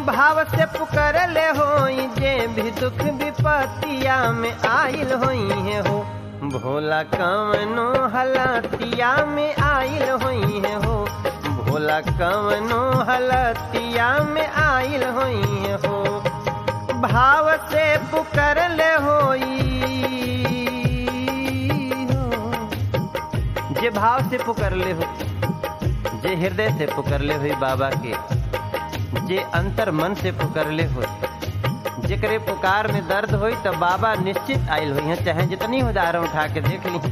भाव से पुकर ले होई जे भी दुख विपतिया में आइल होई है हो। भोला कवनो हलतिया में आइल होई है हो। भोला कवनो हलतिया में आइल होई है हो। भाव से पुकर ले होई हो। जे भाव से पुकर ले हो, जे हृदय से पुकर ले हुई बाबा के, जे अंतर मन से पुकर ले हो, जेकरे पुकार में दर्द होई तो बाबा निश्चित आयल हुई है। चाहे जितनी उदाहरण उठा के देख ली।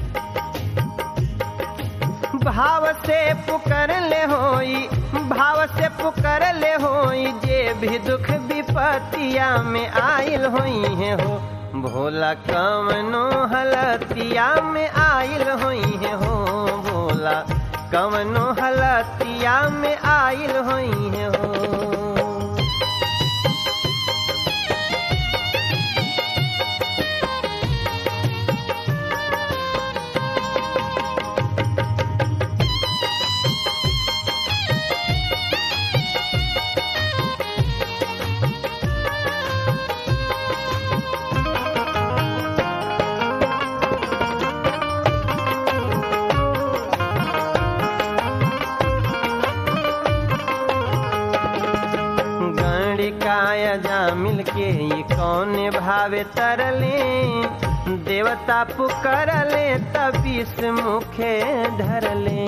भाव से पुकर ले होई, भाव से पुकर ले होई जे भी दुख विपतिया में आयल होई है हो। भोला कवनो हलतिया में आयल होई है हो। भोला कवनो हलतिया में आयल होई है हो। मिल के ये कौन भावे तरले, देवता पुकारले तबीस मुखे धरले।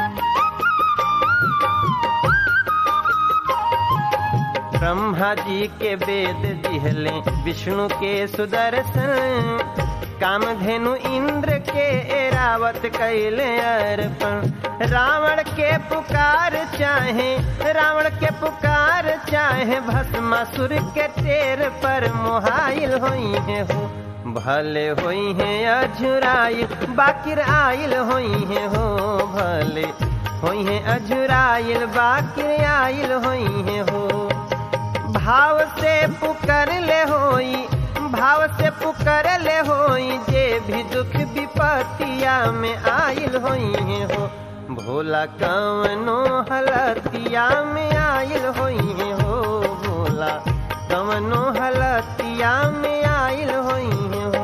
ब्रह्मा जी के वेद दिहले विष्णु के सुदर्शन, कामधेनु इंद्र के एरावत कैले अर्पण। रावण के पुकार चाहे, रावण के पुकार चाहे भस्मासुर के तेर पर मोहाइल होई है हो। भले होई है अझुराइल बाकिर आइल होई है हो। भले होई है अझुराइल बाकिर आइल होई है हो। भाव से पुकर ले होई, भाव से पुकर ले होई जे भी दुख विपतिया में आइल होई है हो। भोला कवनो हलतिया में आइल होई है हो। भोला कवनो हलतिया में आइल होई है हो।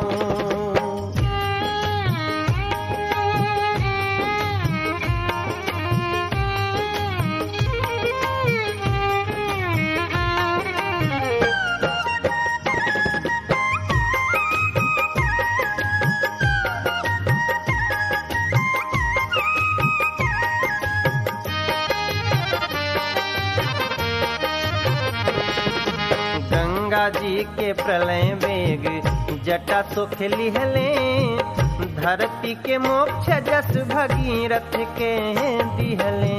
गंगा जी के प्रलय वेग जटा सुख लिहले, धरती के मोक्ष जस भगीरथ के दिहले।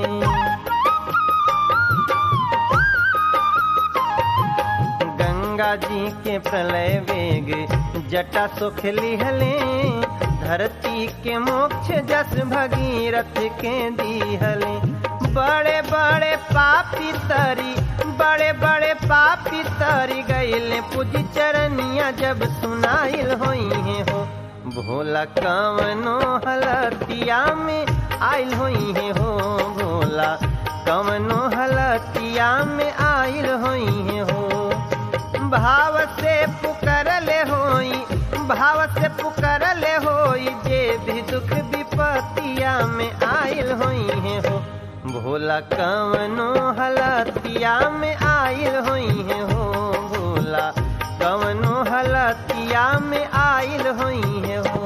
गंगा जी के प्रलय वेग जटा सुख लिहले, धरती के मोक्ष जस भगीरथ के दिहले। बड़े बड़े पापी तरी, बड़े बड़े पापी तरी गईले पूजी चरनिया जब सुनाइल होई है हो। भोला कवनो हलतिया में आइल होई है हो। भोला कवनो हलतिया में आइल होई है हो। भाव से पुकर ले होई, भाव से पुकर ले होई जे भी दुख विपतिया में आइल होई है हो। भोला कवनो हलतिया में आइल होई है हो। भोला कवनो हलतिया में आइल होई है हो।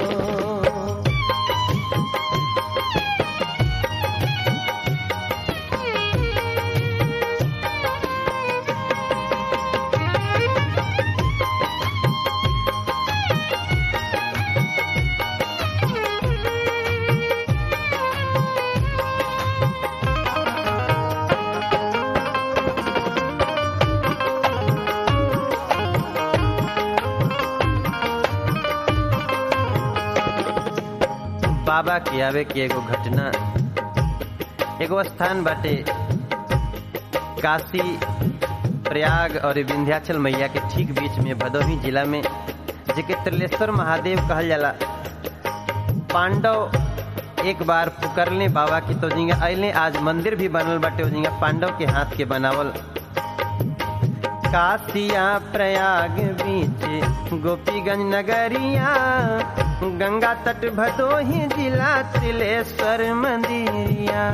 बाबा के आवे की एगो घटना, एगो स्थान बाटे काशी, प्रयाग और विंध्याचल मैया के ठीक बीच में भदोही जिला में, जेके त्रिलेश्वर महादेव कहल जाला। पांडव एक बार पुकरले बाबा की तो जिंगा अइले। आज मंदिर भी बनल बाटे जिंगा पांडव के हाथ के बनावल। काशिया प्रयाग बीच गोपीगंज नगरिया, गंगा तट भदोही जिला तिलेश्वर मंदिरिया।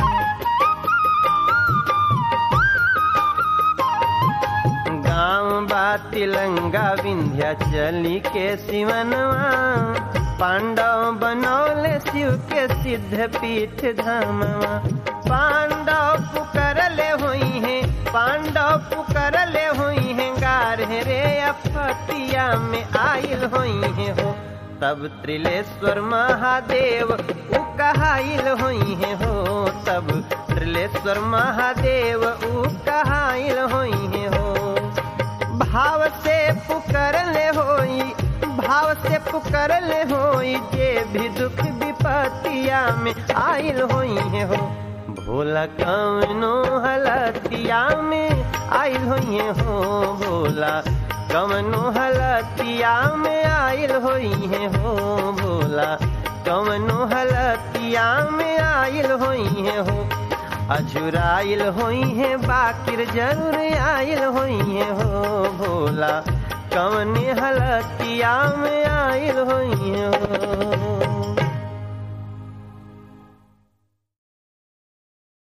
गाँव बा तिलंगा विंध्याचली के सिवनवा, पांडव बनौले शिव के सिद्ध पीठ धामवा। पांडव पुकरले हुई हैं, पांडव पुकरले हुई हैं, गारे रे अपतिया में आइल हुई हैं हो। तब त्रिलेश्वर महादेव कहाइल हुई हैं हो, तब त्रिलेश्वर महादेव कहाइल हुई हैं हो। भाव से पुकरले होई, भाव से पुकरले होई, जे भी दुख विपतिया में आइल हुई है हो। भोला कवनो हलतिया में आइल हुई है हो, भोला कवनो हलतिया में आइल हुई है हो, भोला कवनो हलतिया में आइल हुई है हो। अझुराइल हुई है बाकिर जरूर आइल हुई है हो, भोला कवने हलतिया में आइल हुई है हो।